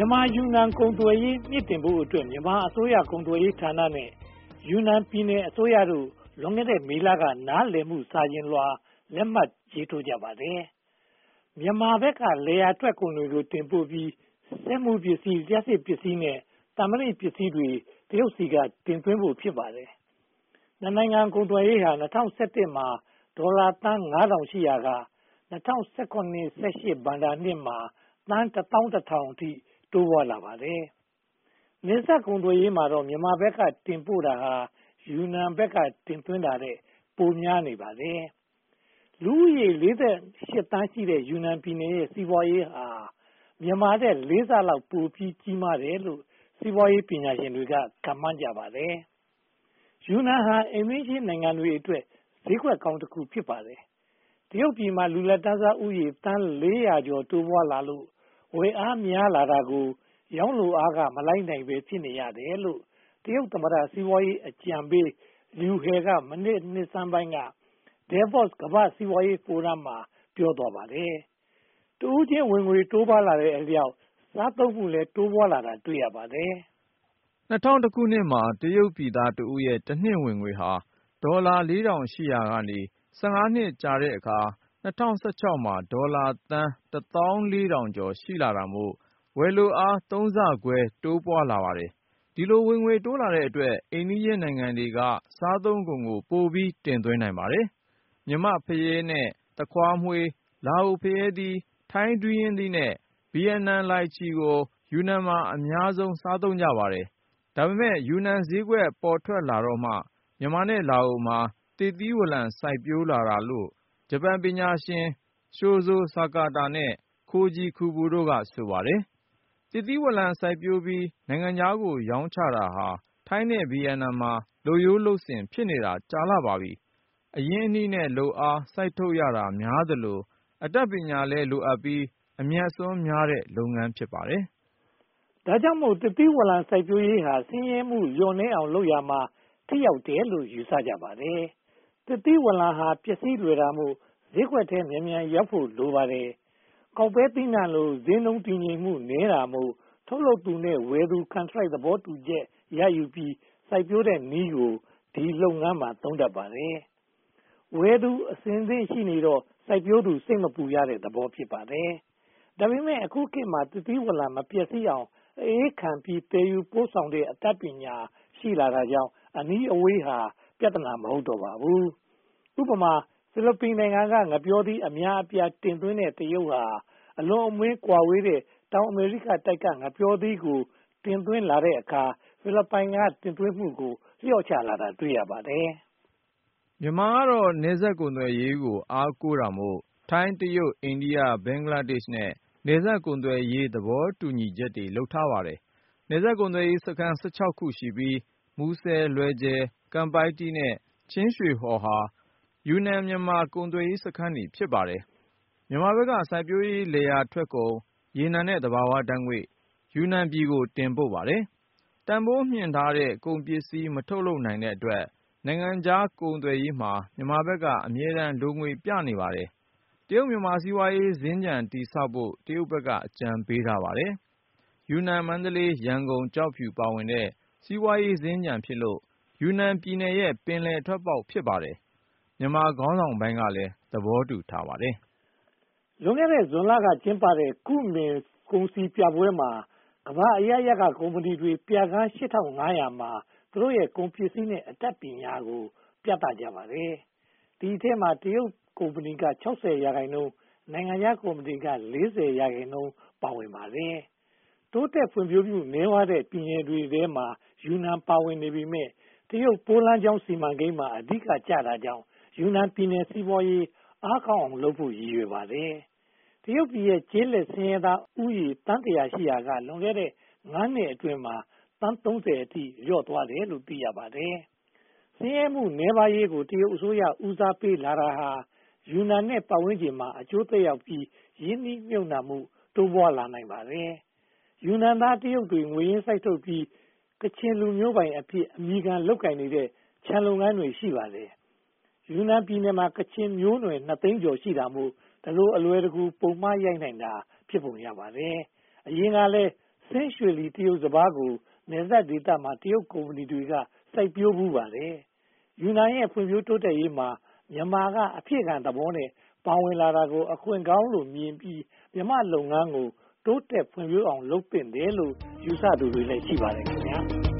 မြန်မာယူနန်ကုန်သွယ်ရေးမြင့်တင်ဖို့အတွက်မြန်မာအစိုးရကုန်သွယ်ရေးဌာနနဲ့ယူနန်ပြည်နယ်အစိုးရတို့လွန်ခဲ့တဲ့မေလကနားလည်မှုစာချင်လွှာလက်မှတ်ရေးထိုးကြပါတယ်။မြန်မာဘက်ကလေယာထွက်ကုန်တွေကိုတင်ပို့ပြီးစက်မှုပစ္စည်း၊လျှပ်စစ်ပစ္စည်းနဲ့သံမဏိပစ္စည်းတွေတရုတ်ဆီကတင်သွင်းဖို့ဖြစ်ပါတယ်။နိုင်ငံကုန်သွယ်ရေးဟာ2017မှာဒေါ်လာသန်း 9,000 ရှိရာက2019-18 ဘဏ္ဍာနှစ်မှာသန်း 11,000 အထိတိုးပွားလာပါတယ်။နယ်စပ်ကုန်သွယ်ရေးမှာတော့မြန်မာဘက်ကတင်ပို့တာဟာယူနန်ဘက်ကတင်သွင်းတာတဲ့ပိုများနေပါတယ်။လူဦးရေ48သန်းရှိတဲ့ယူနန်ပြည်နယ်ရဲ့စီးပွားရေးဟာမြန်မာတဲ့4ဆလောက်ပိုပြီးကြီးမားတယ်လို့စီးပွားရေးပညာရှင်တွေကခန့်မှန်းကြပါတယ်။ယူနန်ဟာအိမ်နီးချင်းနိုင်ငံတွေအတွက်ဈေးကွက်ကောင်းတစ်ခုဖြစ်ပါတယ်။တရုတ်ပြည်မှာလူလက်တန်းစားဦးရေသန်း400ကျော်တိုးပွားလာလို့ဝယ်အားများလာတာကိုရောင်းလိုအားကမလိုက်နိုင်ပဲဖြစ်နေရတယ်လို့တရုတ်သမ္မတစီးပွားရေးအကြံပေးလျူဟယ်ကမနေ့နှစ်ဆန်းပိုင်းကDavos ကမ္ဘာ့စီးပွားရေးဖိုရမ်မှာပြောသွားပါတယ်။တဦးချင်းဝင်ငွေတိုးပွားလာတဲ့အလျောက်စားသုံးမှုလည်းတိုးပွားလာတာတွေ့ရပါတယ်။2000ခုနှစ်မှာတရုတ်ပြည်သားတဦးရဲ့တစ်နှစ်ဝင်ငွေဟာဒေါ်လာ 4,000 ရှိရာကနေ15နှစ်ကြာတဲ့အခါ2016မှာဒေါ်လာသန်း 14,000 ကျော်ရှိလာတာမို့ဝယ်လိုအား3ဆခွဲတိုးပွားလာပါတယ်။ဒီလိုဝင်ငွေတိုးလာတဲ့အတွက်အိမ်နီးချင်းနိုင်ငံတွေကစားသုံးကုန်ကိုပိုပြီးတင်သွင်းနိုင်ပါတယ်။မြန်မာဖရဲနဲ့သခွားမွှေး၊လာအိုဖရဲသီး၊ထိုင်းဒူးရင်းသီးနဲ့ဗီယက်နမ်လိုင်ချီကိုယူနန်မှာအများဆုံးစားသုံးကြပါတယ်။ဒါပေမဲ့ယူနန်ဈေးကွက်ပေါ်ထွက်လာတော့မှမြန်မာနဲ့လာအိုမှာသစ်သီးဝလံစိုက်ပျိုးလာတာလို့ဂျပန်ပညာရှင်ရှိုဇိုဆာကာတာနဲ့ခိုဂျီခူဘူတို့ကဆိုပါတယ်။သစ်သီးဝလံစိုက်ပျိုးပြီးနိုင်ငံခြားကိုရောင်းချတာဟာထိုင်းနဲ့ဗီယက်နမ်မှာလုပ်ရိုးလုပ်စဉ်ဖြစ်နေတာကြာလှပါပြီ။အရင်းအနှီးနဲ့လုပ်အားစိုက်ထုတ်ရတာများသလိုအတတ်ပညာလည်းလိုအပ်ပြီးအမြတ်အစွန်းများတဲ့လုပ်ငန်းဖြစ်ပါတယ်။ဒါကြောင့်မို့သစ်သီးဝလံစိုက်ပျိုးရေးဟာဆင်းရဲမှုလျော့နည်းအောင်လုပ်ရမှာထိရောက်တယ်လို့ယူဆကြပါတယ်။သစ်သီးဝလံဟာပျက်စီးလွယ်တာမို့ဈေးကွက်ထဲမြန်မြန်ရောက်ဖို့လိုပါတယ်။ကောက်ပဲသီးနှံလိုဈေးနှုန်းတည်ငြိမ်မှုနည်းတာမို့ထုတ်လုပ်သူနဲ့ဝယ်သူကန်ထရိုက်သဘောတူချက်ရယူပြီးစိုက်ပျိုးတဲ့နည်းကိုဒီလုပ်ငန်းမှာသုံးတတ်ပါတယ်။ဝယ်သူအစဉ်အသင့်ရှိနေတော့စိုက်ပျိုးသူစိတ်မပူရတဲ့သဘောဖြစ်ပါတယ်။ဒါပေမဲ့အခုခေတ်မှာသစ်သီးဝလံမပျက်စီးအောင်အေးခံပြီးတည်ယူပို့ဆောင်တဲ့အတတ်ပညာရှိလာတာကြောင့်အနည်းအဝေးဟာပြဿနာမဟုတ်တော့ပါဘူး။ဥပမာဖိလစ်ပိန်နိုင်ငံကငှက်ပျောသီးအများအပြားတင်သွင်းတဲ့တရုတ်ဟာအလွန်အမင်းကွာဝေးတဲ့တောင်အမေရိကတိုက်ကငှက်ပျောသီးကိုတင်သွင်းလာတဲ့အခါဖိလစ်ပိုင်ကတင်သွင်းမှုကိုလျှော့ချလာတာတွေ့ရပါတယ်။မြန်မာကတော့နယ်စပ်ကုန်သွယ်ရေးကိုအားကိုးတာမို့ထိုင်းတရုတ်အိန္ဒိယဘင်္ဂလားဒေ့ရှ်နဲ့နယ်စပ်ကုန်သွယ်ရေးသဘောတူညီချက်တွေလုပ်ထားပါတယ်။နယ်စပ်ကုန်သွယ်ရေးစခန်း16ခုရှိပြီးမူဆယ်၊လွယ်ဂျယ်၊ကမ်ပိုက်တီးနဲ့ချင်းရွှေဟော်ဟာယူနန်မြန်မာကုန်သွယ်ရေးစခန်းတွေဖြစ်ပါတယ်။မြန်မာဘက်ကစိုက်ပျိုးရေးလယ်ယာထွက်ကုန်ရေနံနဲ့သဘာဝဓာတ်ငွေ့ယူနန်ပြည်ကိုတင်ပို့ပါတယ်။တန်ဖိုးမြှင့်ထားတဲ့ကုန်ပစ္စည်းမထုတ်လုပ်နိုင်တဲ့အတွက်နိုင်ငံခြားကုန်သွယ်ရေးမှာမြန်မာဘက်ကအမြဲတမ်းလိုငွေပြနေပါတယ်။တရုတ်မြန်မာစီးပွားရေးစင်္ကြန်တည်ဆောက်ဖို့တရုတ်ဘက်ကအကြံပေးထားပါတယ်။ယူနန်မန္တလေးရန်ကုန်ကျောက်ဖြူပါဝင်တဲ့စီးပွားရေးစင်္ကြန်ဖြစ်လို့ယူနန်ပြည်နယ်ရဲ့ပင်လယ်ထွက်ပေါက်ဖြစ်ပါတယ်။မြန်မာခေါင်းဆောင်ပိုင်းကလည်းသဘောတူထားပါတယ်။လွန်ခဲ့တဲ့ဇွန်လကကျင်းပတဲ့ကုမင်ကုန်စည်ပြပွဲမှာကမ္ဘာအရပ်ရပ်ကကုမ္ပဏီတွေပြခန်း 8,500 မှာသူတို့ရဲ့ကုန်ပစ္စည်းနဲ့အတတ်ပညာကိုပြသကြပါတယ်။ဒီအထဲမှာတရုတ်ကုမ္ပဏီက60%နိုင်ငံခြားကုမ္ပဏီက40%ပါဝင်ပါတယ်။တိုးတက်ဖွံ့ဖြိုးမှုနည်းဝါးတဲ့ပြည်နယ်တွေထဲမှာယူနန်ပါဝင်နေပေမဲ့တရုတ်ပိုးလမ်းကြောင်းစီမံကိန်းမှာအဓိကကျတာကြောင့်ယူနန်ပြည်နယ်စီးပွားရေးအားကောင်းအောင်လုပ်ဖို့ရည်ရွယ်ပါတယ်။တရုတ်ပြည်ရဲ့ကျေးလက်ဆင်းရဲသားဦးရေသန်း100ရှိရာကလွန်ခဲ့တဲ့9နှစ်အတွင်းမှာသန်း30အထိလျော့သွားတယ်လို့သိရပါတယ်။ဆင်းရဲမှုနည်းပါးရေးကိုတရုတ်အစိုးရဦးစားပေးလာတာဟာယူနန်နဲ့ပတ်ဝန်းကျင်မှာအကျိုးသက်ရောက်ပြီးရင်းနှီးမြှုပ်နှံမှုတိုးပွားလာနိုင်ပါတယ်။ယူနန်သားတရုတ်တွေငွေရင်းစိုက်ထုတ်ပြီးကချင်လူမျိုးပိုင်အဖြစ်အမည်ခံလုပ်ကိုင်နေတဲ့ခြံလုပ်ငန်းတွေရှိပါတယ်။ယူနန်ပြည်နယ်မှာကချင်မျိုးနွယ်2သိန်းကျော်ရှိတာမို့ဒါလိုအလွယ်တကူပုံမှားရိုက်နိုင်တာဖြစ်ပုံရပါတယ်။အရင်ကလည်းဆင်းရွှေလီတရုတ်စပါးကိုနယ်စပ်ဒေသမှာတရုတ်ကုမ္ပဏီတွေကစိုက်ပျိုးဖူးပါတယ်။ယူနန်ရဲ့ဖွံ့ဖြိုးတိုးတက်ရေးမှာမြန်မာကအဖြစ်ခံသဘောနဲ့ပါဝင်လာတာကိုအခွင့်ကောင်းလို့မြင်ပြီးမြန်မာလုပ်ငန်းကိုတိုးတက်ဖွံ့ဖြိုးအောင်လုပ်သင့်တယ်လို့ယူဆသူတွေလည်းရှိပါတယ်ခင်ဗျာ။